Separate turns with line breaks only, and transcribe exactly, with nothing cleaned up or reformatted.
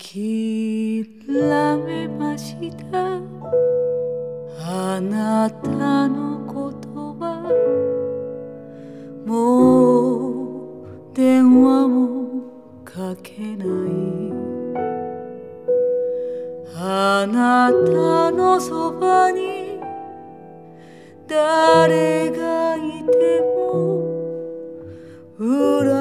諦めました。あなたのことはもう電話もかけない。あなたのそばに誰がいても恨